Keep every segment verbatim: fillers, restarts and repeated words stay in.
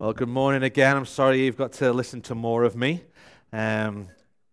Well, good morning again. I'm sorry you've got to listen to more of me. Um,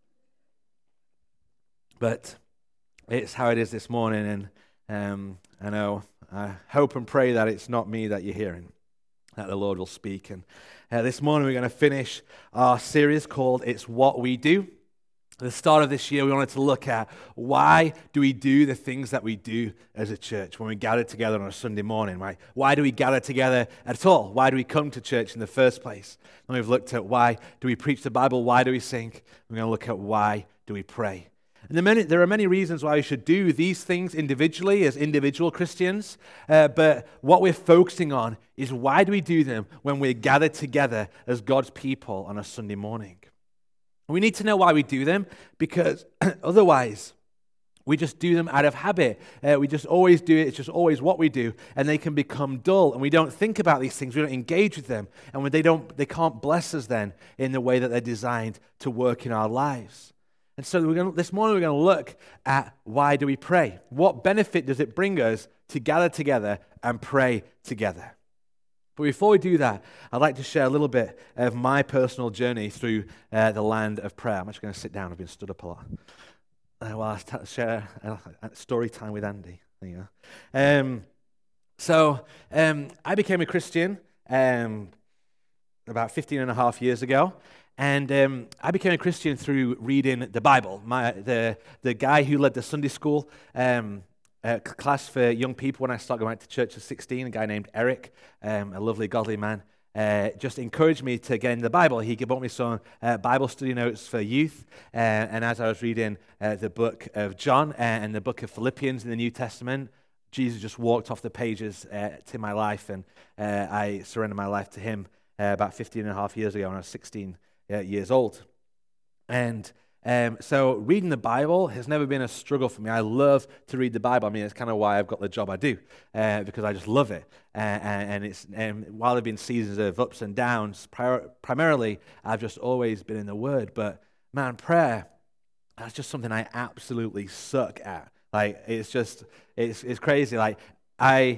but it's how it is this morning, and um, I know, I hope and pray that it's not me that you're hearing, that the Lord will speak. And uh, this morning we're going to finish our series called It's What We Do. At the start of this year, we wanted to look at why do we do the things that we do as a church when we gather together on a Sunday morning, right? Why do we gather together at all? Why do we come to church in the first place? And we've looked at why do we preach the Bible? Why do we sing? We're going to look at why do we pray? And the many, there are many reasons why we should do these things individually as individual Christians, uh, but what we're focusing on is why do we do them when we're gathered together as God's people on a Sunday morning? We need to know why we do them, because otherwise we just do them out of habit. Uh, we just always do it. It's just always what we do, and they can become dull, and we don't think about these things. We don't engage with them, and when they don't, they can't bless us then in the way that they're designed to work in our lives. And so we're going to, this morning we're going to look at why do we pray? What benefit does it bring us to gather together and pray together? But before we do that, I'd like to share a little bit of my personal journey through uh, the land of prayer. I'm actually going to sit down. I've been stood up a lot. Uh, while I t- share a, a story time with Andy. There you go. Um, so um, I became a Christian um, about fifteen and a half years ago. And um, I became a Christian through reading the Bible. My the the guy who led the Sunday school um, uh, class for young people when I started going to church at sixteen, a guy named Eric, um, a lovely, godly man, uh, just encouraged me to get into the Bible. He bought me some uh, Bible study notes for youth, uh, and as I was reading uh, the book of John uh, and the book of Philippians in the New Testament, Jesus just walked off the pages uh, to my life, and uh, I surrendered my life to him uh, about fifteen and a half years ago when I was sixteen uh, years old. And Um, so reading the Bible has never been a struggle for me. I love to read the Bible. I mean, it's kind of why I've got the job I do, uh, because I just love it. Uh, and, and it's and while there have been seasons of ups and downs, prior, primarily I've just always been in the Word. But man, prayer, that's just something I absolutely suck at. Like it's just it's it's crazy. Like I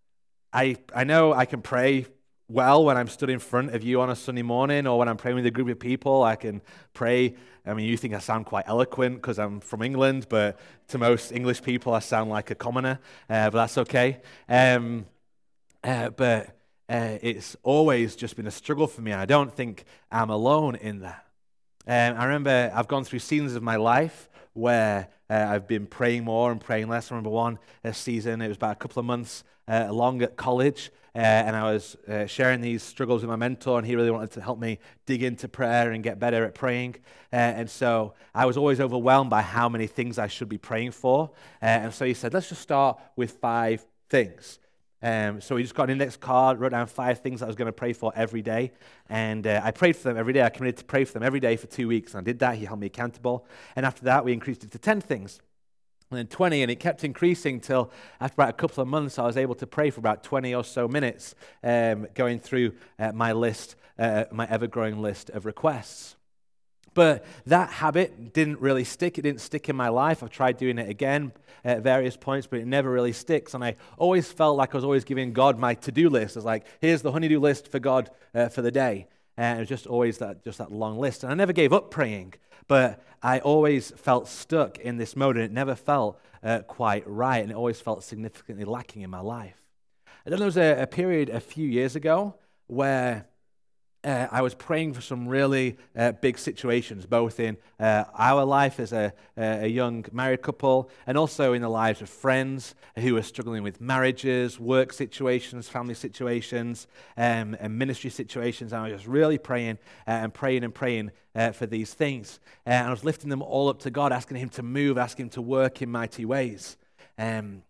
I I know I can pray well when I'm stood in front of you on a Sunday morning, or when I'm praying with a group of people. I can pray. I mean, you think I sound quite eloquent because I'm from England, but to most English people, I sound like a commoner, uh, but that's okay. Um, uh, but uh, it's always just been a struggle for me. I don't think I'm alone in that. Um, I remember I've gone through seasons of my life where uh, I've been praying more and praying less. I remember one uh, season, it was about a couple of months uh, along at college, uh, and I was uh, sharing these struggles with my mentor, and he really wanted to help me dig into prayer and get better at praying. Uh, and so I was always overwhelmed by how many things I should be praying for. Uh, and so he said, let's just start with five things. Um, so we just got an index card, wrote down five things that I was going to pray for every day, and uh, I prayed for them every day. I committed to pray for them every day for two weeks, and I did that. He held me accountable, and after that, we increased it to ten things, and then twenty, and it kept increasing till after about a couple of months, I was able to pray for about twenty or so minutes, um, going through uh, my list, uh, my ever-growing list of requests. But that habit didn't really stick. It didn't stick in my life. I've tried doing it again at various points, but it never really sticks. And I always felt like I was always giving God my to-do list. It's like, here's the honey-do list for God uh, for the day. And it was just always that, just that long list. And I never gave up praying, but I always felt stuck in this mode, and it never felt uh, quite right, and it always felt significantly lacking in my life. And then there was a, a period a few years ago where Uh, I was praying for some really uh, big situations, both in uh, our life as a, a young married couple, and also in the lives of friends who were struggling with marriages, work situations, family situations, um, and ministry situations. And I was just really praying uh, and praying and praying uh, for these things. Uh, and I was lifting them all up to God, asking Him to move, asking Him to work in mighty ways. Um,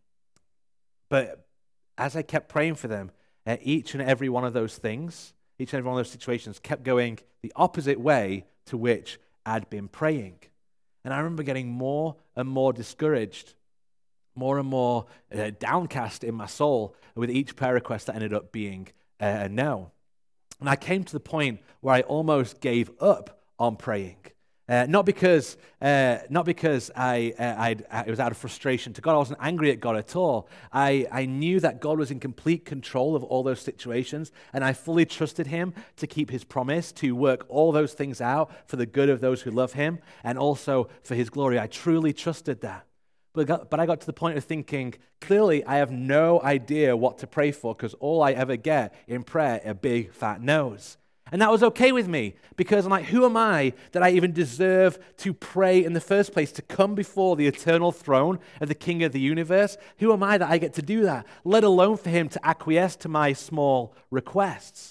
but as I kept praying for them, uh, each and every one of those things, each and every one of those situations kept going the opposite way to which I'd been praying. And I remember getting more and more discouraged, more and more uh, downcast in my soul with each prayer request that ended up being uh, a no. And I came to the point where I almost gave up on praying. Uh, not because, uh, not because I, uh, I'd, I, it was out of frustration to God. I wasn't angry at God at all. I, I knew that God was in complete control of all those situations, and I fully trusted Him to keep His promise, to work all those things out for the good of those who love Him, and also for His glory. I truly trusted that. But I got, but I got to the point of thinking, clearly I have no idea what to pray for, because all I ever get in prayer are big, fat no's. And that was okay with me, because I'm like, who am I that I even deserve to pray in the first place, to come before the eternal throne of the King of the universe? Who am I that I get to do that, let alone for Him to acquiesce to my small requests?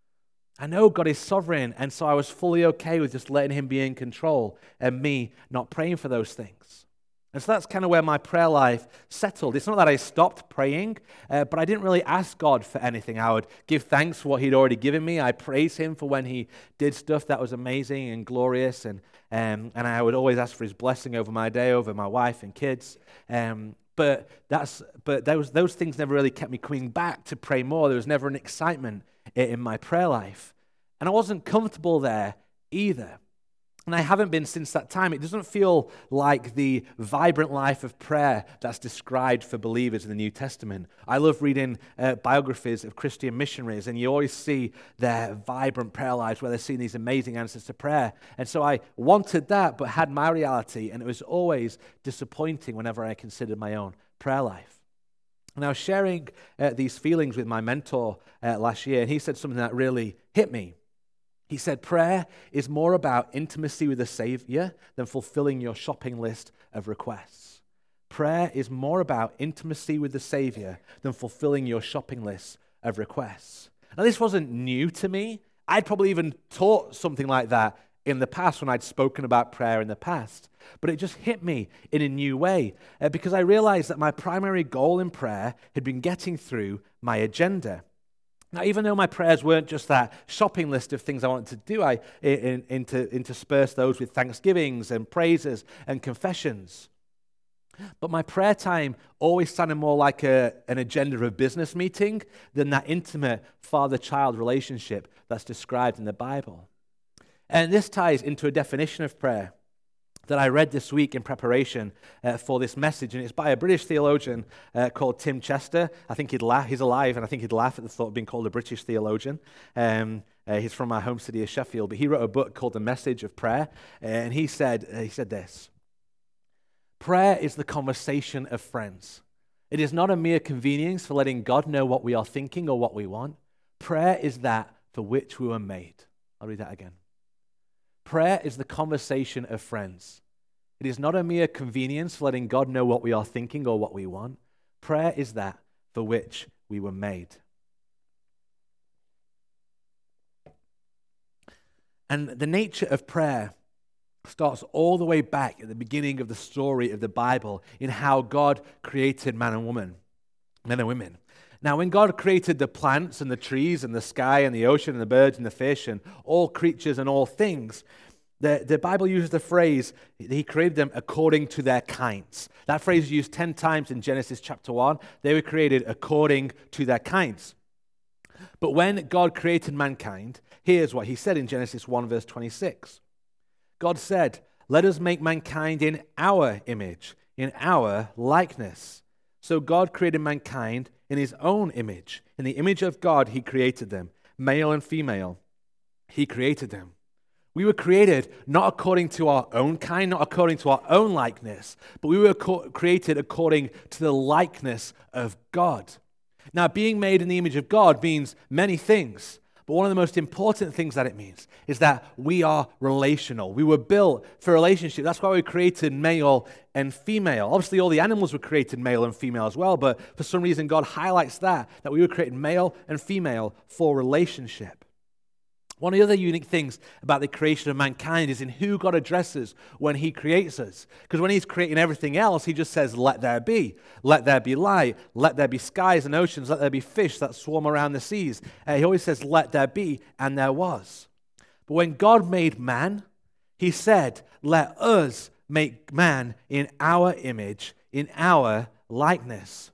I know God is sovereign, and so I was fully okay with just letting Him be in control and me not praying for those things. And so that's kind of where my prayer life settled. It's not that I stopped praying, uh, but I didn't really ask God for anything. I would give thanks for what He'd already given me. I praise Him for when He did stuff that was amazing and glorious, and um, and I would always ask for His blessing over my day, over my wife and kids. Um, but that's but those those things never really kept me coming back to pray more. There was never an excitement in, in my prayer life, and I wasn't comfortable there either. And I haven't been since that time. It doesn't feel like the vibrant life of prayer that's described for believers in the New Testament. I love reading uh, biographies of Christian missionaries, and you always see their vibrant prayer lives where they're seeing these amazing answers to prayer. And so I wanted that, but had my reality, and it was always disappointing whenever I considered my own prayer life. And I was sharing uh, these feelings with my mentor uh, last year, and he said something that really hit me. He said, prayer is more about intimacy with the Savior than fulfilling your shopping list of requests. Prayer is more about intimacy with the Savior than fulfilling your shopping list of requests. Now, this wasn't new to me. I'd probably even taught something like that in the past when I'd spoken about prayer in the past. But it just hit me in a new way uh, because I realized that my primary goal in prayer had been getting through my agenda. Now, even though my prayers weren't just that shopping list of things I wanted to do, I in, inter, interspersed those with thanksgivings and praises and confessions. But my prayer time always sounded more like a, an agenda of a business meeting than that intimate father-child relationship that's described in the Bible. And this ties into a definition of prayer that I read this week in preparation uh, for this message, and it's by a British theologian uh, called Tim Chester. I think he'd laugh, he's alive, and I think he'd laugh at the thought of being called a British theologian. Um, uh, he's from my home city of Sheffield, but he wrote a book called The Message of Prayer, uh, and he said, uh, he said this: prayer is the conversation of friends. It is not a mere convenience for letting God know what we are thinking or what we want. Prayer is that for which we were made. I'll read that again. Prayer is the conversation of friends. It is not a mere convenience for letting God know what we are thinking or what we want. Prayer is that for which we were made. And the nature of prayer starts all the way back at the beginning of the story of the Bible in how God created man and woman, men and women. Now, when God created the plants and the trees and the sky and the ocean and the birds and the fish and all creatures and all things, the, the Bible uses the phrase, He created them according to their kinds. That phrase is used ten times in Genesis chapter one. They were created according to their kinds. But when God created mankind, here's what He said in Genesis one verse twenty-six. God said, "Let us make mankind in our image, in our likeness." So God created mankind in His own image. In the image of God, He created them. Male and female, He created them. We were created not according to our own kind, not according to our own likeness, but we were co- created according to the likeness of God. Now, being made in the image of God means many things, but one of the most important things that it means is that we are relational. We were built for relationship. That's why we created male and female. Obviously, all the animals were created male and female as well, but for some reason, God highlights that, that we were created male and female for relationship. One of the other unique things about the creation of mankind is in who God addresses when He creates us. Because when He's creating everything else, He just says, let there be. Let there be light. Let there be skies and oceans. Let there be fish that swarm around the seas. Uh, he always says, let there be, and there was. But when God made man, He said, let us make man in our image, in our likeness.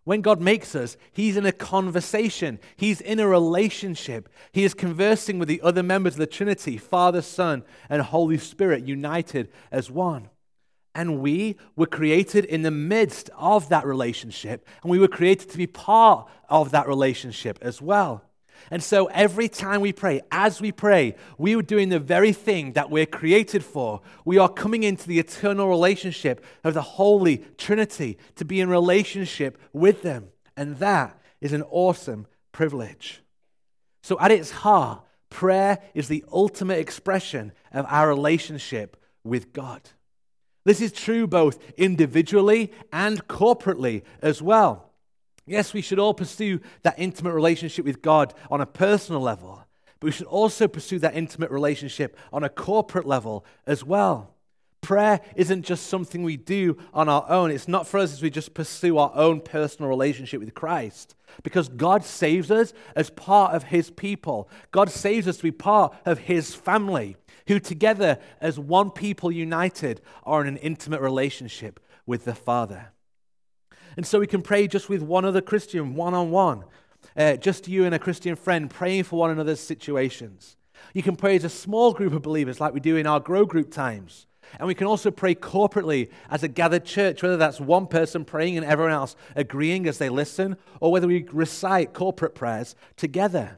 When God makes us, he's in a conversation. He's in a relationship. He is conversing with the other members of the Trinity, Father, Son, and Holy Spirit, united as one. And we were created in the midst of that relationship, and we were created to be part of that relationship as well. And so every time we pray, as we pray, we are doing the very thing that we're created for. We are coming into the eternal relationship of the Holy Trinity to be in relationship with them. And that is an awesome privilege. So at its heart, prayer is the ultimate expression of our relationship with God. This is true both individually and corporately as well. Yes, we should all pursue that intimate relationship with God on a personal level, but we should also pursue that intimate relationship on a corporate level as well. Prayer isn't just something we do on our own. It's not for us as we just pursue our own personal relationship with Christ, because God saves us as part of his people. God saves us to be part of his family, who together as one people united are in an intimate relationship with the Father. And so we can pray just with one other Christian, one-on-one. Uh, just you and a Christian friend praying for one another's situations. You can pray as a small group of believers like we do in our Grow Group times. And we can also pray corporately as a gathered church, whether that's one person praying and everyone else agreeing as they listen, or whether we recite corporate prayers together.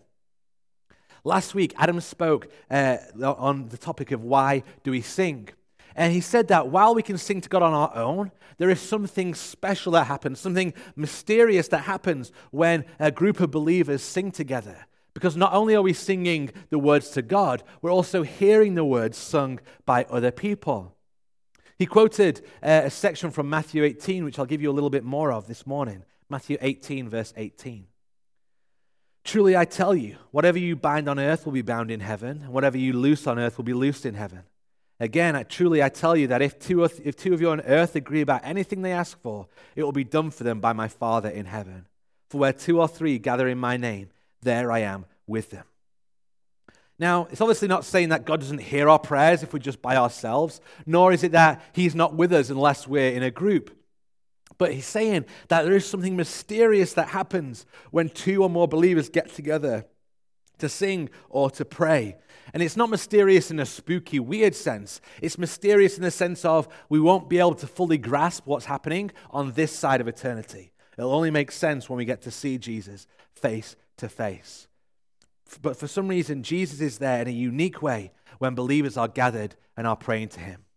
Last week, Adam spoke uh, on the topic of why do we sing. And he said that while we can sing to God on our own, there is something special that happens, something mysterious that happens when a group of believers sing together. Because not only are we singing the words to God, we're also hearing the words sung by other people. He quoted uh, a section from Matthew eighteen, which I'll give you a little bit more of this morning. Matthew eighteen, verse eighteen. Truly I tell you, whatever you bind on earth will be bound in heaven, and whatever you loose on earth will be loosed in heaven. Again, I, truly I tell you that if two, or th- if two of you on earth agree about anything they ask for, it will be done for them by my Father in heaven. For where two or three gather in my name, there I am with them. Now, it's obviously not saying that God doesn't hear our prayers if we're just by ourselves, nor is it that he's not with us unless we're in a group. But he's saying that there is something mysterious that happens when two or more believers get together to sing or to pray. And it's not mysterious in a spooky, weird sense. It's mysterious in the sense of we won't be able to fully grasp what's happening on this side of eternity. It'll only make sense when we get to see Jesus face to face. But for some reason, Jesus is there in a unique way when believers are gathered and are praying to him.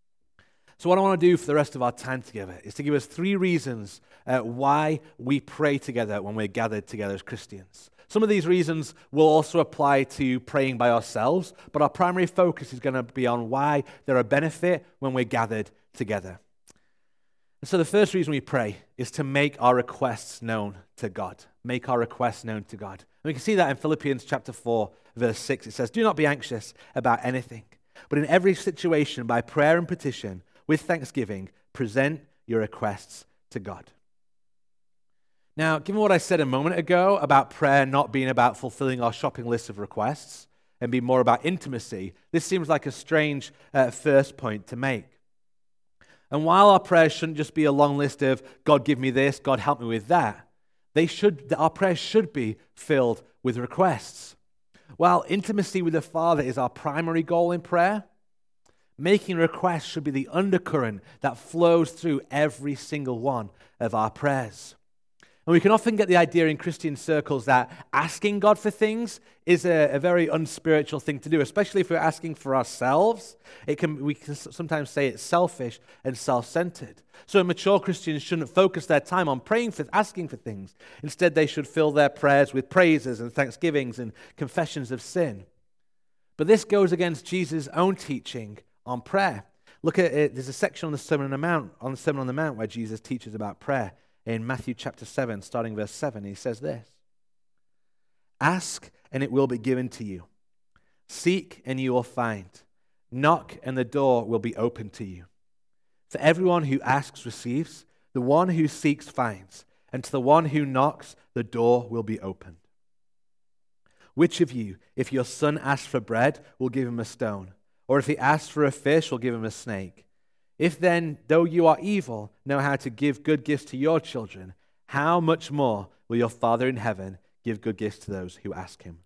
So what I want to do for the rest of our time together is to give us three reasons uh, why we pray together when we're gathered together as Christians. Some of these reasons will also apply to praying by ourselves, but our primary focus is going to be on why there are benefit when we're gathered together. And so the first reason we pray is to make our requests known to God. Make our requests known to God. And we can see that in Philippians chapter four, verse six. It says, "Do not be anxious about anything, but in every situation, by prayer and petition, with thanksgiving, present your requests to God." Now, given what I said a moment ago about prayer not being about fulfilling our shopping list of requests and being more about intimacy, this seems like a strange uh, first point to make. And while our prayers shouldn't just be a long list of, God give me this, God help me with that, they should, our prayers should be filled with requests. While intimacy with the Father is our primary goal in prayer, making requests should be the undercurrent that flows through every single one of our prayers. And we can often get the idea in Christian circles that asking God for things is a, a very unspiritual thing to do, especially if we're asking for ourselves. It can we can sometimes say it's selfish and self-centered. So mature Christians shouldn't focus their time on praying for, asking for things. Instead, they should fill their prayers with praises and thanksgivings and confessions of sin. But this goes against Jesus' own teaching on prayer. Look at it. There's a section on the Sermon on the Mount, on the Sermon on the Mount where Jesus teaches about prayer. In Matthew chapter seven, starting verse seven, he says this: "Ask, and it will be given to you. Seek, and you will find. Knock, and the door will be opened to you. For everyone who asks receives, the one who seeks finds, and to the one who knocks, the door will be opened. Which of you, if your son asks for bread, will give him a stone? Or if he asks for a fish, will give him a snake? If then, though you are evil, know how to give good gifts to your children, how much more will your Father in heaven give good gifts to those who ask him?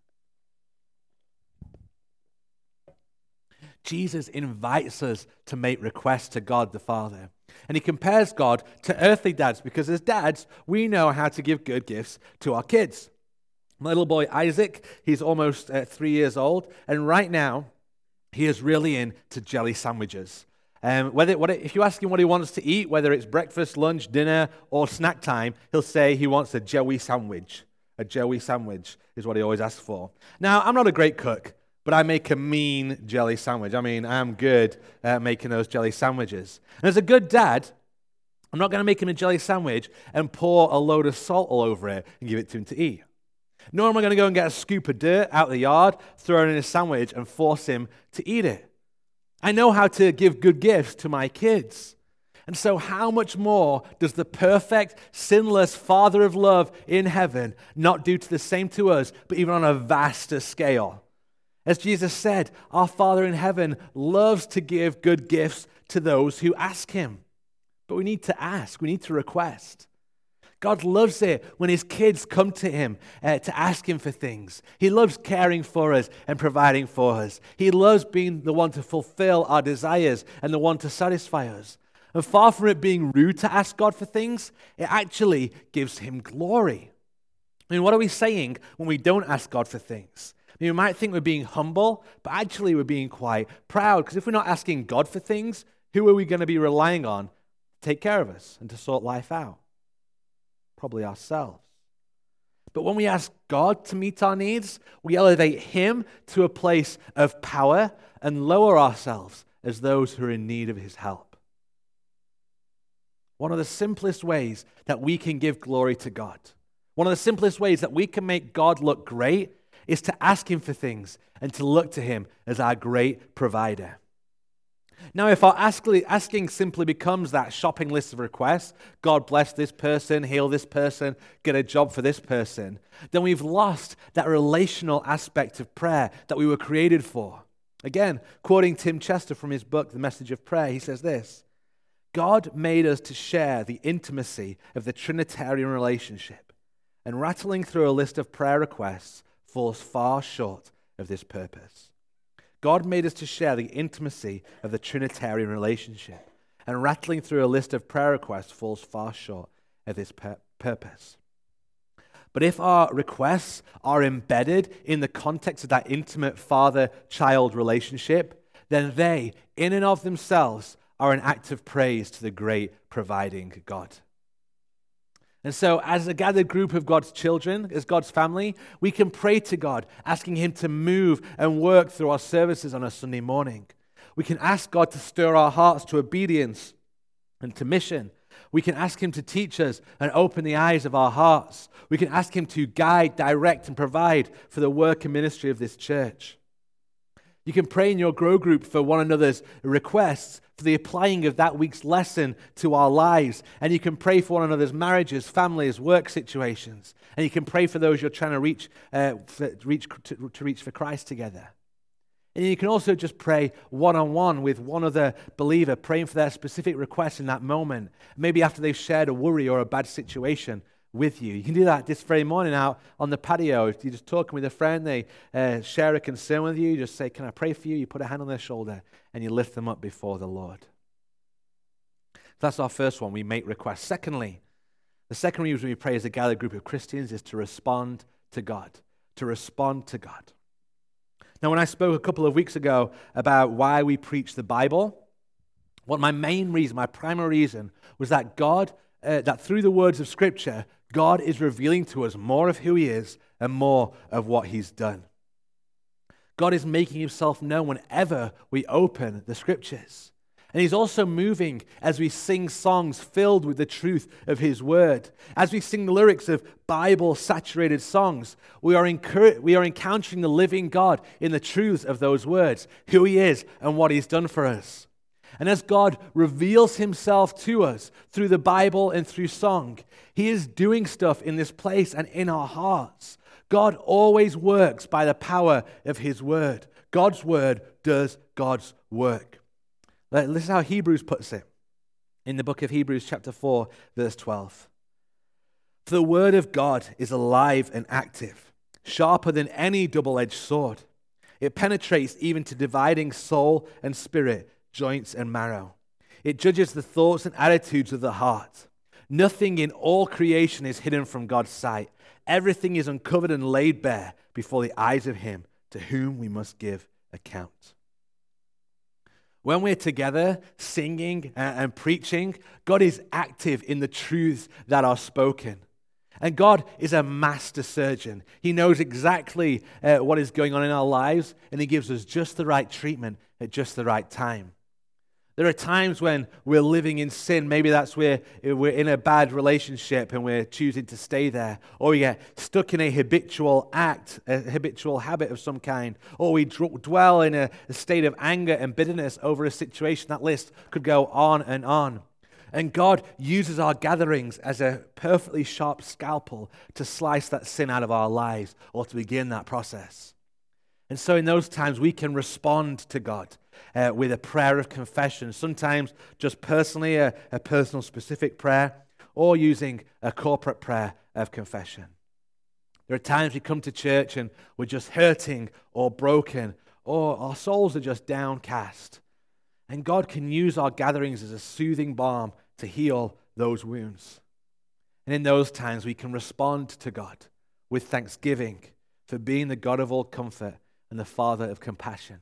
Jesus invites us to make requests to God the Father. And he compares God to earthly dads because as dads, we know how to give good gifts to our kids. My little boy Isaac, he's almost uh, three years old, and right now he is really into jelly sandwiches. Um, whether what, if you ask him what he wants to eat, whether it's breakfast, lunch, dinner, or snack time, he'll say he wants a Joey sandwich. A Joey sandwich is what he always asks for. Now, I'm not a great cook, but I make a mean jelly sandwich. I mean, I'm good at making those jelly sandwiches. And as a good dad, I'm not going to make him a jelly sandwich and pour a load of salt all over it and give it to him to eat. Nor am I going to go and get a scoop of dirt out of the yard, throw it in a sandwich, and force him to eat it. I know how to give good gifts to my kids. And so how much more does the perfect, sinless Father of love in heaven not do to the same to us, but even on a vaster scale? As Jesus said, our Father in heaven loves to give good gifts to those who ask him. But we need to ask, we need to request. God loves it when his kids come to him uh, to ask him for things. He loves caring for us and providing for us. He loves being the one to fulfill our desires and the one to satisfy us. And far from it being rude to ask God for things, it actually gives him glory. I mean, what are we saying when we don't ask God for things? I mean, we might think we're being humble, but actually we're being quite proud. Because if we're not asking God for things, who are we going to be relying on to take care of us and to sort life out? Probably ourselves. But when we ask God to meet our needs, we elevate him to a place of power and lower ourselves as those who are in need of his help. One of the simplest ways that we can give glory to God, one of the simplest ways that we can make God look great is to ask him for things and to look to him as our great provider. Now, if our asking simply becomes that shopping list of requests, God bless this person, heal this person, get a job for this person, then we've lost that relational aspect of prayer that we were created for. Again, quoting Tim Chester from his book, The Message of Prayer, he says this: God made us to share the intimacy of the Trinitarian relationship, and rattling through a list of prayer requests falls far short of this purpose. God made us to share the intimacy of the Trinitarian relationship, and rattling through a list of prayer requests falls far short of this pur- purpose. But if our requests are embedded in the context of that intimate father-child relationship, then they, in and of themselves, are an act of praise to the great providing God. And so, as a gathered group of God's children, as God's family, we can pray to God, asking him to move and work through our services on a Sunday morning. We can ask God to stir our hearts to obedience and to mission. We can ask him to teach us and open the eyes of our hearts. We can ask him to guide, direct, and provide for the work and ministry of this church. You can pray in your grow group for one another's requests, for the applying of that week's lesson to our lives. And you can pray for one another's marriages, families, work situations. And you can pray for those you're trying to reach, uh, for, reach to, to reach for Christ together. And you can also just pray one-on-one with one other believer, praying for their specific requests in that moment, maybe after they've shared a worry or a bad situation with you. You can do that this very morning out on the patio. You're just talking with a friend, they uh, share a concern with you, you just say, can I pray for you? You put a hand on their shoulder and you lift them up before the Lord. That's our first one, we make requests. Secondly, the second reason we pray as a gathered group of Christians is to respond to God. To respond to God. Now, when I spoke a couple of weeks ago about why we preach the Bible, what my main reason, my primary reason, was that God, uh, that through the words of Scripture, God is revealing to us more of who he is and more of what he's done. God is making himself known whenever we open the Scriptures. And he's also moving as we sing songs filled with the truth of his word. As we sing the lyrics of Bible-saturated songs, we are, incur- we are encountering the living God in the truths of those words, who he is and what he's done for us. And as God reveals himself to us through the Bible and through song, he is doing stuff in this place and in our hearts. God always works by the power of his word. God's word does God's work. This is how Hebrews puts it in the book of Hebrews chapter four, verse twelve. For the word of God is alive and active, sharper than any double-edged sword. It penetrates even to dividing soul and spirit, joints and marrow. It judges the thoughts and attitudes of the heart. Nothing in all creation is hidden from God's sight. Everything is uncovered and laid bare before the eyes of him to whom we must give account. When we're together singing and preaching, God is active in the truths that are spoken. And God is a master surgeon. He knows exactly uh, what is going on in our lives, and he gives us just the right treatment at just the right time. There are times when we're living in sin. Maybe that's where we're in a bad relationship and we're choosing to stay there. Or we get stuck in a habitual act, a habitual habit of some kind. Or we dwell in a, a state of anger and bitterness over a situation. That list could go on and on. And God uses our gatherings as a perfectly sharp scalpel to slice that sin out of our lives or to begin that process. And so in those times, we can respond to God uh, with a prayer of confession, sometimes just personally, a, a personal specific prayer, or using a corporate prayer of confession. There are times we come to church and we're just hurting or broken, or our souls are just downcast. And God can use our gatherings as a soothing balm to heal those wounds. And in those times, we can respond to God with thanksgiving for being the God of all comfort and the Father of compassion.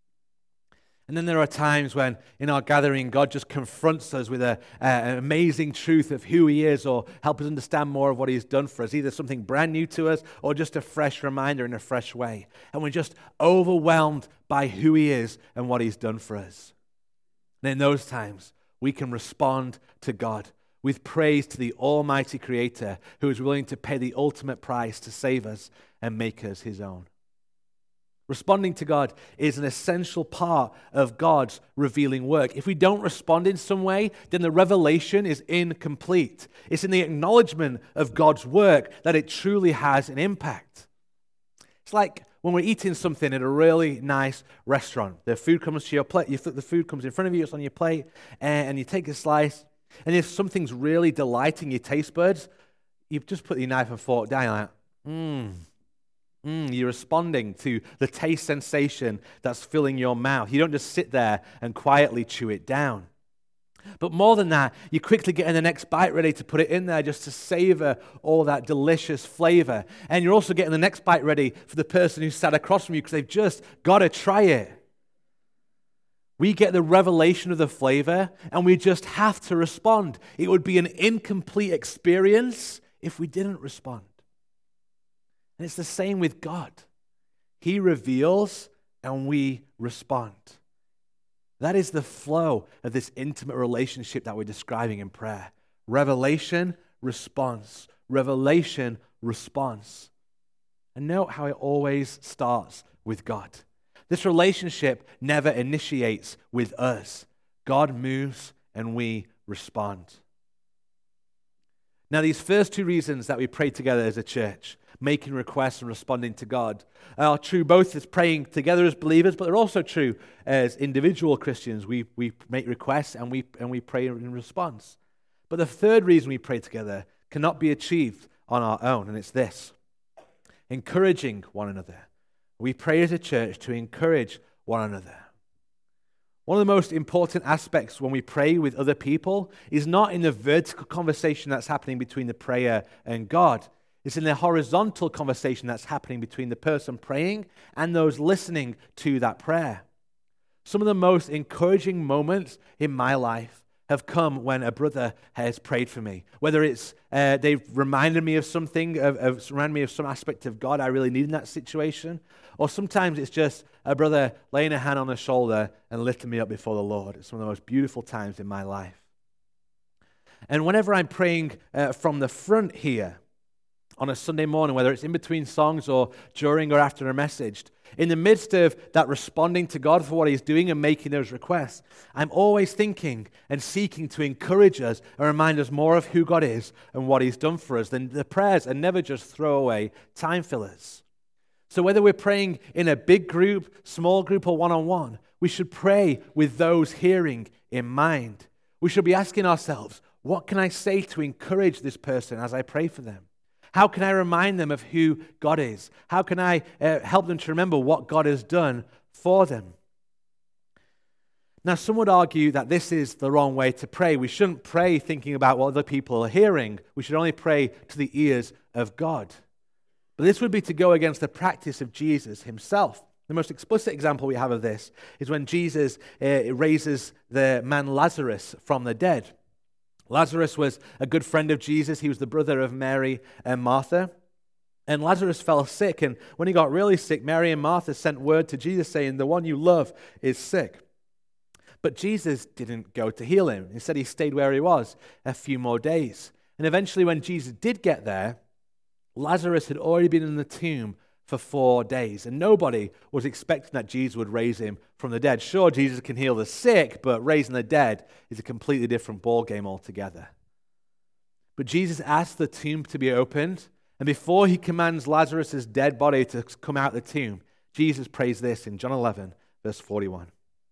And then there are times when in our gathering, God just confronts us with a, a, an amazing truth of who he is, or help us understand more of what he's done for us, either something brand new to us or just a fresh reminder in a fresh way. And we're just overwhelmed by who he is and what he's done for us. And in those times, we can respond to God with praise to the Almighty Creator who is willing to pay the ultimate price to save us and make us his own. Responding to God is an essential part of God's revealing work. If we don't respond in some way, then the revelation is incomplete. It's in the acknowledgement of God's work that it truly has an impact. It's like when we're eating something at a really nice restaurant. The food comes to your plate, you, the food comes in front of you, it's on your plate, and, and you take a slice. And if something's really delighting your taste buds, you just put your knife and fork down like, mmm. Mm, you're responding to the taste sensation that's filling your mouth. You don't just sit there and quietly chew it down. But more than that, you quickly get in the next bite ready to put it in there just to savor all that delicious flavor. And you're also getting the next bite ready for the person who sat across from you because they've just got to try it. We get the revelation of the flavor and we just have to respond. It would be an incomplete experience if we didn't respond. And it's the same with God. He reveals and we respond. That is the flow of this intimate relationship that we're describing in prayer. Revelation, response. Revelation, response. And note how it always starts with God. This relationship never initiates with us. God moves and we respond. Now, these first two reasons that we pray together as a church, making requests and responding to God, are true both as praying together as believers, but they're also true as individual Christians. We we make requests and we and we pray in response. But the third reason we pray together cannot be achieved on our own, and it's this: encouraging one another. We pray as a church to encourage one another. One of the most important aspects when we pray with other people is not in the vertical conversation that's happening between the prayer and God. It's in the horizontal conversation that's happening between the person praying and those listening to that prayer. Some of the most encouraging moments in my life have come when a brother has prayed for me. Whether it's uh, they've reminded me of something, of, of reminded me of some aspect of God I really need in that situation, or sometimes it's just a brother laying a hand on the shoulder and lifting me up before the Lord. It's one of the most beautiful times in my life. And whenever I'm praying uh, from the front here on a Sunday morning, whether it's in between songs or during or after a message, in the midst of that responding to God for what he's doing and making those requests, I'm always thinking and seeking to encourage us and remind us more of who God is and what he's done for us. Then the prayers are never just throwaway time fillers. So whether we're praying in a big group, small group, or one-on-one, we should pray with those hearing in mind. We should be asking ourselves, What can I say to encourage this person as I pray for them? How can I remind them of who God is? How can I uh, help them to remember what God has done for them? Now, some would argue that this is the wrong way to pray. We shouldn't pray thinking about what other people are hearing. We should only pray to the ears of God. But this would be to go against the practice of Jesus himself. The most explicit example we have of this is when Jesus uh, raises the man Lazarus from the dead. Lazarus was a good friend of Jesus. He was the brother of Mary and Martha. And Lazarus fell sick, and when he got really sick, Mary and Martha sent word to Jesus saying, the one you love is sick. But Jesus didn't go to heal him. Instead, he stayed where he was a few more days. And eventually, when Jesus did get there, Lazarus had already been in the tomb for four days. And nobody was expecting that Jesus would raise him from the dead. Sure, Jesus can heal the sick, but raising the dead is a completely different ballgame altogether. But Jesus asked the tomb to be opened. And before he commands Lazarus' dead body to come out of the tomb, Jesus prays this in John eleven, verse forty-one.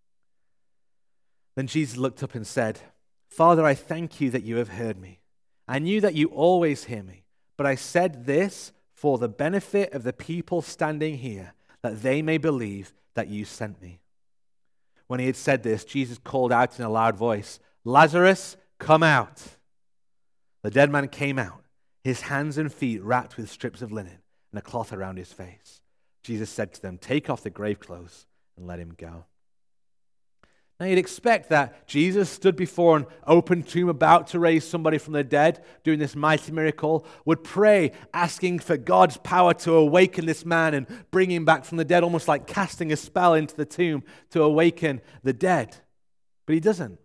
Then Jesus looked up and said, Father, I thank you that you have heard me. I knew that you always hear me, but I said this for the benefit of the people standing here, that they may believe that you sent me. When he had said this, Jesus called out in a loud voice, Lazarus, come out. The dead man came out, his hands and feet wrapped with strips of linen and a cloth around his face. Jesus said to them, take off the grave clothes and let him go. Now, you'd expect that Jesus stood before an open tomb about to raise somebody from the dead, doing this mighty miracle, would pray, asking for God's power to awaken this man and bring him back from the dead, almost like casting a spell into the tomb to awaken the dead. But he doesn't.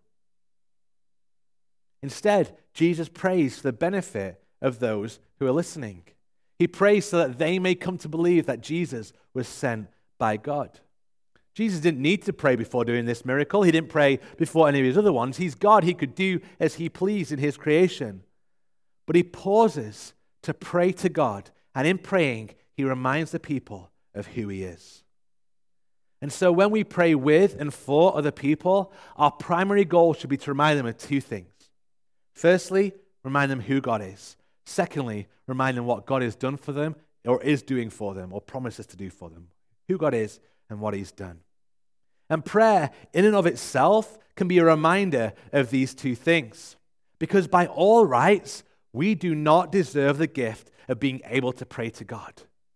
Instead, Jesus prays for the benefit of those who are listening. He prays so that they may come to believe that Jesus was sent by God. Jesus didn't need to pray before doing this miracle. He didn't pray before any of his other ones. He's God. He could do as he pleased in his creation. But he pauses to pray to God. And in praying, he reminds the people of who he is. And so when we pray with and for other people, our primary goal should be to remind them of two things. Firstly, remind them who God is. Secondly, remind them what God has done for them or is doing for them or promises to do for them. Who God is and what he's done. And prayer, in and of itself, can be a reminder of these two things. Because by all rights, we do not deserve the gift of being able to pray to God.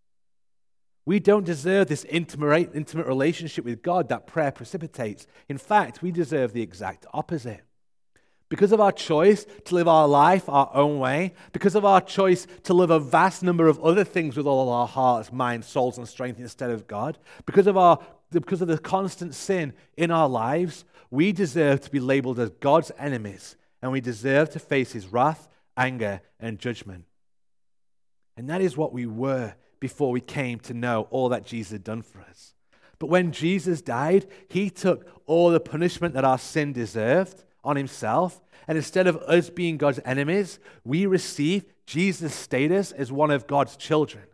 We don't deserve this intimate, intimate relationship with God that prayer precipitates. In fact, we deserve the exact opposite. Because of our choice to live our life our own way, because of our choice to live a vast number of other things with all our hearts, minds, souls, and strength instead of God, because of our because of the constant sin in our lives, we deserve to be labeled as God's enemies, and we deserve to face his wrath, anger, and judgment. And that is what we were before we came to know all that Jesus had done for us. But when Jesus died, he took all the punishment that our sin deserved on himself, and instead of us being God's enemies, we receive Jesus' status as one of God's children.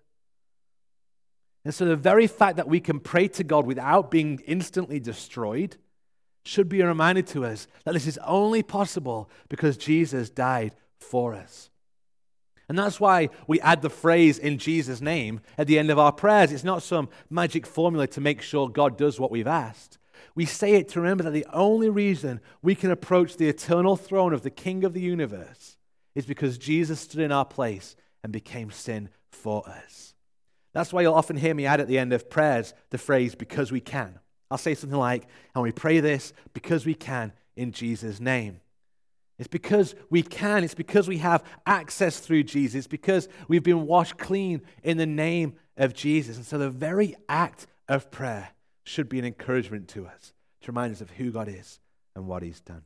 And so the very fact that we can pray to God without being instantly destroyed should be a reminder to us that this is only possible because Jesus died for us. And that's why we add the phrase in Jesus' name at the end of our prayers. It's not some magic formula to make sure God does what we've asked. We say it to remember that the only reason we can approach the eternal throne of the King of the universe is because Jesus stood in our place and became sin for us. That's why you'll often hear me add at the end of prayers the phrase, because we can. I'll say something like, and we pray this because we can in Jesus' name. It's because we can. It's because we have access through Jesus. It's because we've been washed clean in the name of Jesus. And so the very act of prayer should be an encouragement to us, to remind us of who God is and what he's done.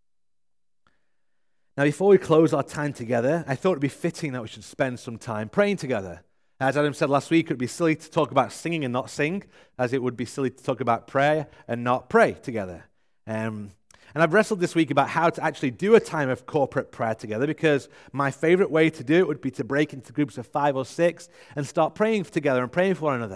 Now, before we close our time together, I thought it would be fitting that we should spend some time praying together. As Adam said last week, it would be silly to talk about singing and not sing, as it would be silly to talk about prayer and not pray together. Um, and I've wrestled this week about how to actually do a time of corporate prayer together, because my favorite way to do it would be to break into groups of five or six and start praying together and praying for one another.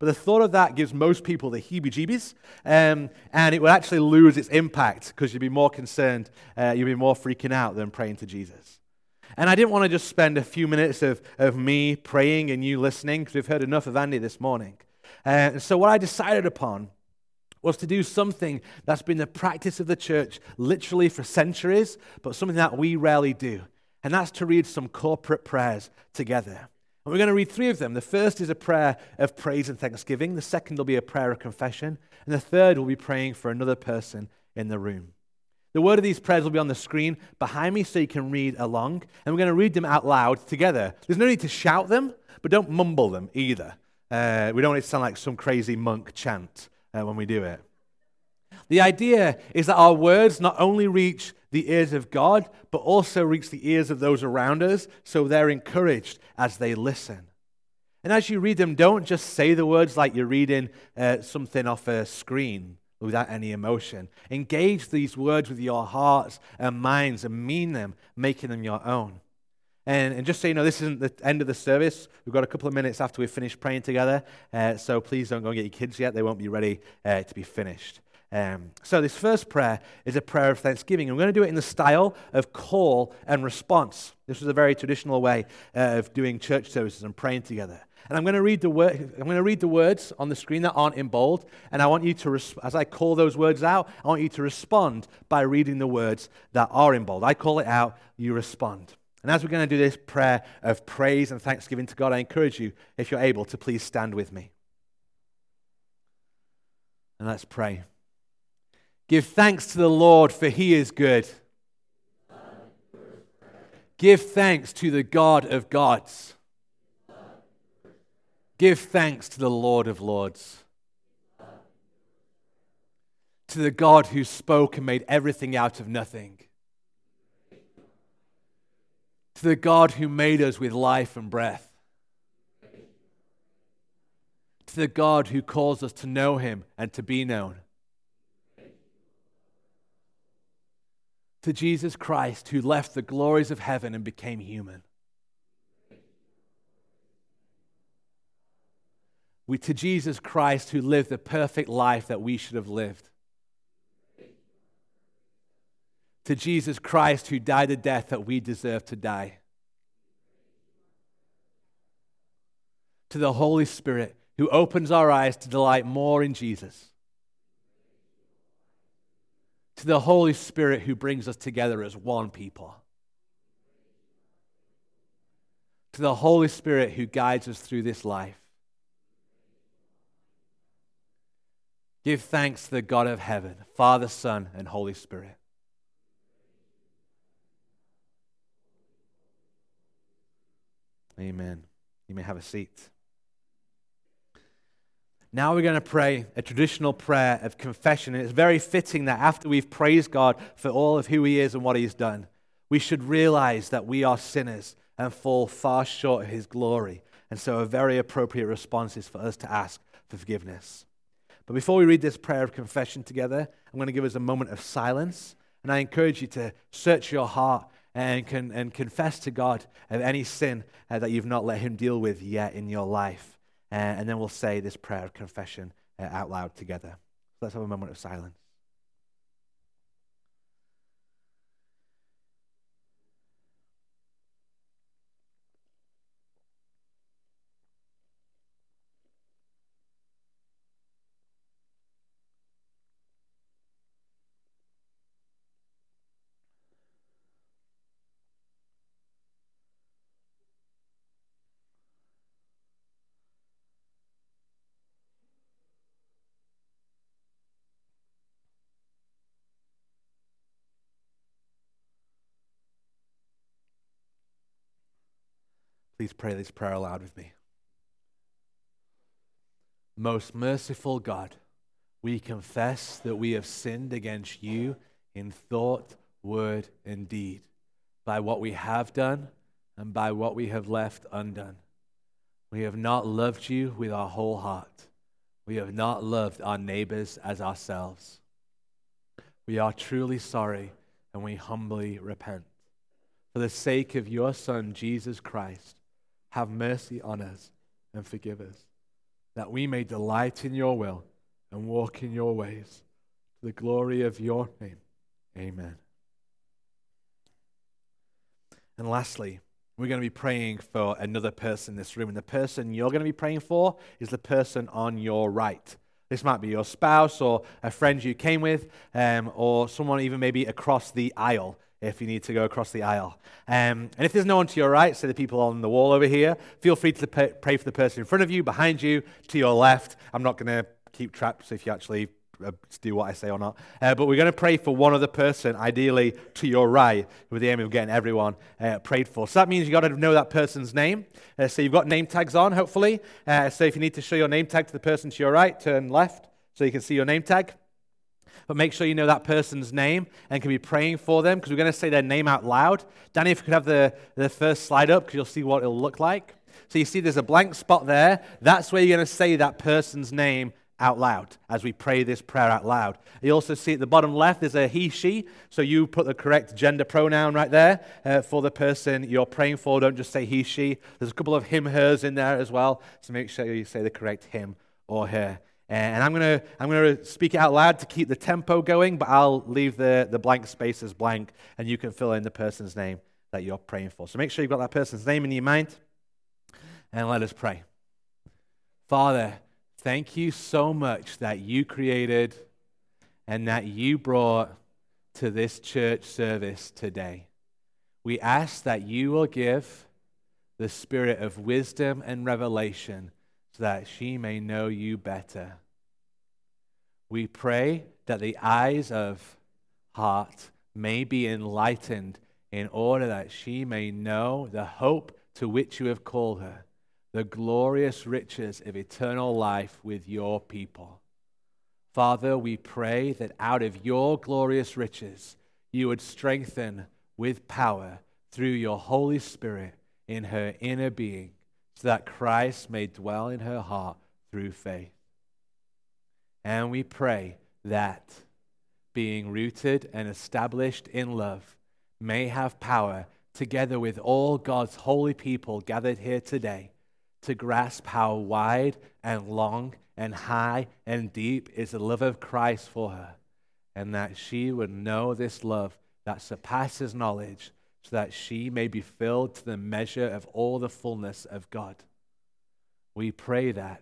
But the thought of that gives most people the heebie-jeebies, um, and it would actually lose its impact because you'd be more concerned, uh, you'd be more freaking out than praying to Jesus. And I didn't want to just spend a few minutes of, of me praying and you listening, because we've heard enough of Andy this morning. Uh, so what I decided upon was to do something that's been the practice of the church literally for centuries, but something that we rarely do. And that's to read some corporate prayers together. And we're going to read three of them. The first is a prayer of praise and thanksgiving. The second will be a prayer of confession. And the third will be praying for another person in the room. The word of these prayers will be on the screen behind me so you can read along. And we're going to read them out loud together. There's no need to shout them, but don't mumble them either. Uh, we don't want it to sound like some crazy monk chant uh, when we do it. The idea is that our words not only reach the ears of God, but also reach the ears of those around us, so they're encouraged as they listen. And as you read them, don't just say the words like you're reading uh, something off a screen without any emotion. Engage these words with your hearts and minds and mean them, making them your own. And, and just so you know, this isn't the end of the service. We've got a couple of minutes after we finish praying together, uh, so please don't go and get your kids yet. They won't be ready uh, to be finished. Um, so this first prayer is a prayer of thanksgiving. And we're going to do it in the style of call and response. This was a very traditional way uh, of doing church services and praying together. And I'm going to read the word. I'm going to read the words on the screen that aren't in bold. And I want you to, res- as I call those words out, I want you to respond by reading the words that are in bold. I call it out, you respond. And as we're going to do this prayer of praise and thanksgiving to God, I encourage you, if you're able, to please stand with me. And let's pray. Give thanks to the Lord, for he is good. Give thanks to the God of gods. Give thanks to the Lord of lords. To the God who spoke and made everything out of nothing. To the God who made us with life and breath. To the God who calls us to know him and to be known. To Jesus Christ, who left the glories of heaven and became human. We, to Jesus Christ, who lived the perfect life that we should have lived. To Jesus Christ, who died a death that we deserve to die. To the Holy Spirit, who opens our eyes to delight more in Jesus. To the Holy Spirit who brings us together as one people. To the Holy Spirit who guides us through this life. Give thanks to the God of heaven, Father, Son, and Holy Spirit. Amen. You may have a seat. Now we're going to pray a traditional prayer of confession. And it's very fitting that after we've praised God for all of who he is and what he's done, we should realize that we are sinners and fall far short of his glory. And so a very appropriate response is for us to ask for forgiveness. But before we read this prayer of confession together, I'm going to give us a moment of silence. And I encourage you to search your heart and, con- and confess to God of any sin uh, that you've not let him deal with yet in your life. Uh, and then we'll say this prayer of confession uh, out loud together. Let's have a moment of silence. Please pray this prayer aloud with me. Most merciful God, we confess that we have sinned against you in thought, word, and deed, by what we have done and by what we have left undone. We have not loved you with our whole heart. We have not loved our neighbors as ourselves. We are truly sorry and we humbly repent. For the sake of your Son, Jesus Christ, have mercy on us and forgive us. that we may delight in your will and walk in your ways, to the glory of your name. Amen. And lastly, we're going to be praying for another person in this room. And the person you're going to be praying for is the person on your right. This might be your spouse or a friend you came with, um, or someone even maybe across the aisle, if you need to go across the aisle. Um, and if there's no one to your right, say the people on the wall over here, feel free to pray for the person in front of you, behind you, to your left. I'm not going to keep track, so if you actually uh, do what I say or not. Uh, but we're going to pray for one other person, ideally to your right, with the aim of getting everyone uh, prayed for. So that means you've got to know that person's name. Uh, so you've got name tags on, hopefully. Uh, so if you need to show your name tag to the person to your right, turn left so you can see your name tag. But make sure you know that person's name and can be praying for them, because we're going to say their name out loud. Danny, if you could have the, the first slide up, because you'll see what it'll look like. So you see there's a blank spot there. That's where you're going to say that person's name out loud as we pray this prayer out loud. You also see at the bottom left there's a he, she. So you put the correct gender pronoun right there uh, for the person you're praying for. Don't just say he, she. There's a couple of him, hers in there as well. So make sure you say the correct him or her. And I'm going to I'm going to speak it out loud to keep the tempo going, but I'll leave the, the blank spaces blank, and you can fill in the person's name that you're praying for. So make sure you've got that person's name in your mind, and let us pray. Father, thank you so much that you created and that you brought to this church service today. We ask that you will give the spirit of wisdom and revelation so that she may know you better. We pray that the eyes of heart may be enlightened in order that she may know the hope to which you have called her, the glorious riches of eternal life with your people. Father, we pray that out of your glorious riches, you would strengthen with power through your Holy Spirit in her inner being, so that Christ may dwell in her heart through faith. And we pray that, being rooted and established in love, may have power, together with all God's holy people gathered here today, to grasp how wide and long and high and deep is the love of Christ for her, and that she would know this love that surpasses knowledge, so that she may be filled to the measure of all the fullness of God. We pray that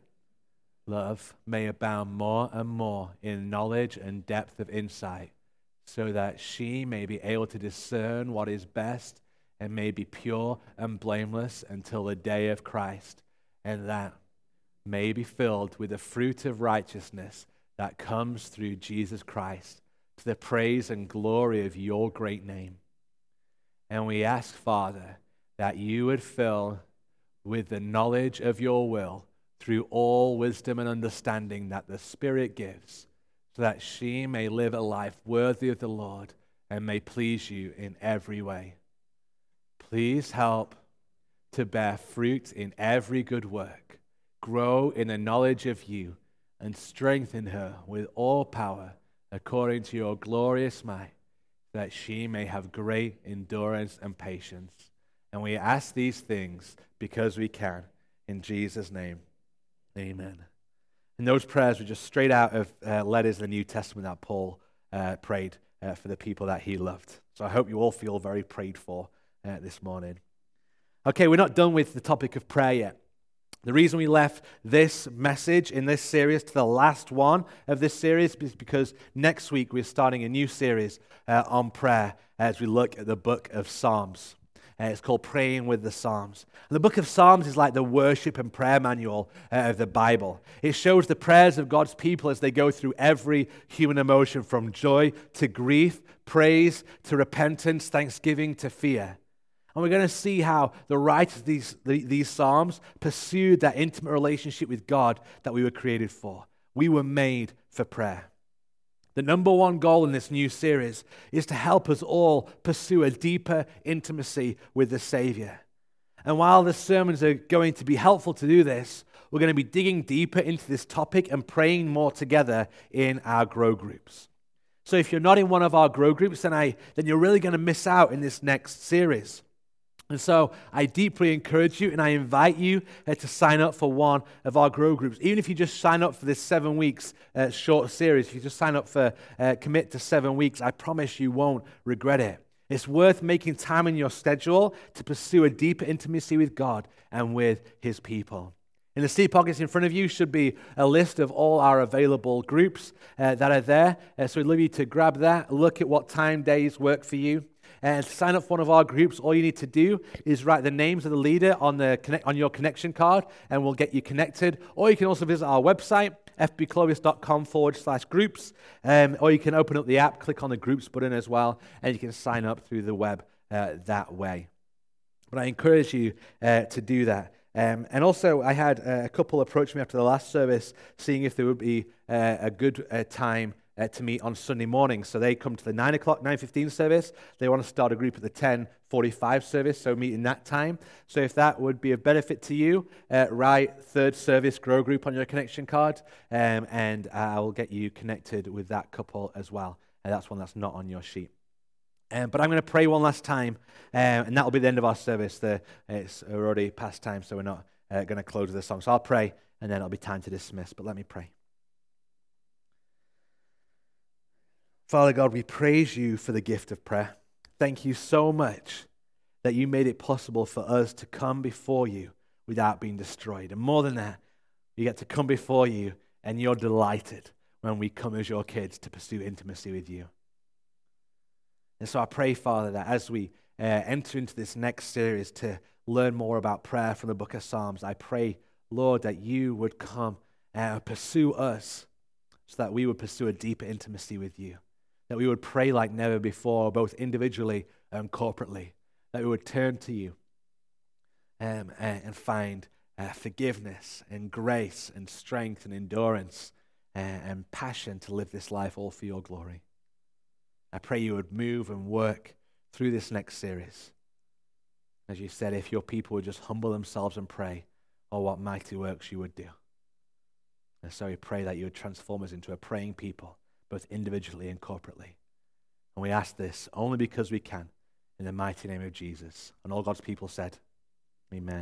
love may abound more and more in knowledge and depth of insight, so that she may be able to discern what is best and may be pure and blameless until the day of Christ, and that may be filled with the fruit of righteousness that comes through Jesus Christ, to the praise and glory of your great name. And we ask, Father, that you would fill with the knowledge of your will through all wisdom and understanding that the Spirit gives, so that she may live a life worthy of the Lord and may please you in every way. Please help to bear fruit in every good work, grow in the knowledge of you, and strengthen her with all power according to your glorious might, that she may have great endurance and patience. And we ask these things because we can. In Jesus' name, amen. And those prayers were just straight out of uh, letters in the New Testament that Paul uh, prayed uh, for the people that he loved. So I hope you all feel very prayed for uh, this morning. Okay, we're not done with the topic of prayer yet. The reason we left this message in this series to the last one of this series is because next week we're starting a new series uh, on prayer as we look at the book of Psalms. Uh, it's called Praying with the Psalms. And the book of Psalms is like the worship and prayer manual uh, of the Bible. It shows the prayers of God's people as they go through every human emotion, from joy to grief, praise to repentance, thanksgiving to fear. And we're going to see how the writers of these, these Psalms pursued that intimate relationship with God that we were created for. We were made for prayer. The number one goal in this new series is to help us all pursue a deeper intimacy with the Savior. And while the sermons are going to be helpful to do this, we're going to be digging deeper into this topic and praying more together in our grow groups. So if you're not in one of our grow groups, then, I, then you're really going to miss out in this next series. And so I deeply encourage you and I invite you uh, to sign up for one of our grow groups. Even if you just sign up for this seven weeks uh, short series, if you just sign up for uh, commit to seven weeks, I promise you won't regret it. It's worth making time in your schedule to pursue a deeper intimacy with God and with his people. In the seat pockets in front of you should be a list of all our available groups uh, that are there. Uh, so we'd love you to grab that, look at what time days work for you. And to sign up for one of our groups, all you need to do is write the names of the leader on the connect, on your connection card, and we'll get you connected. Or you can also visit our website, fbclovis.com forward slash groups. Um, or you can open up the app, click on the groups button as well, and you can sign up through the web uh, that way. But I encourage you uh, to do that. Um, and also, I had uh, a couple approach me after the last service, seeing if there would be uh, a good uh, time Uh, to meet on Sunday morning. So they come to the nine o'clock, nine fifteen service. They want to start a group at the ten forty-five service, so meet in that time. So if that would be of benefit to you, uh, write third service grow group on your connection card, um, and I will get you connected with that couple as well. And that's one that's not on your sheet. Um, but I'm going to pray one last time, um, and that will be the end of our service. The, it's already past time, so we're not uh, going to close with a song. So I'll pray, and then it'll be time to dismiss. But let me pray. Father God, we praise you for the gift of prayer. Thank you so much that you made it possible for us to come before you without being destroyed. And more than that, we get to come before you and you're delighted when we come as your kids to pursue intimacy with you. And so I pray, Father, that as we uh, enter into this next series to learn more about prayer from the book of Psalms, I pray, Lord, that you would come and pursue us so that we would pursue a deeper intimacy with you. That we would pray like never before, both individually and corporately. That we would turn to you um, and find uh, forgiveness and grace and strength and endurance and, and passion to live this life all for your glory. I pray you would move and work through this next series. As you said, if your people would just humble themselves and pray, oh, what mighty works you would do. And so we pray that you would transform us into a praying people, both individually and corporately. And we ask this only because we can, in the mighty name of Jesus. And all God's people said, amen.